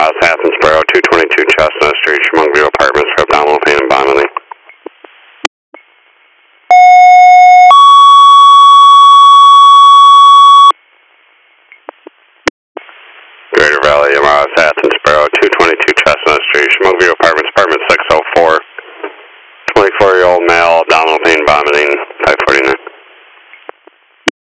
Yamaha Athensboro, 222 Chestnut Street, Chemung View Apartments for abdominal pain and vomiting. Greater Valley, Yamaha Athensboro, 222 Chestnut Street, Chemung View Apartments, apartment 604. 24-year-old male, abdominal pain, vomiting,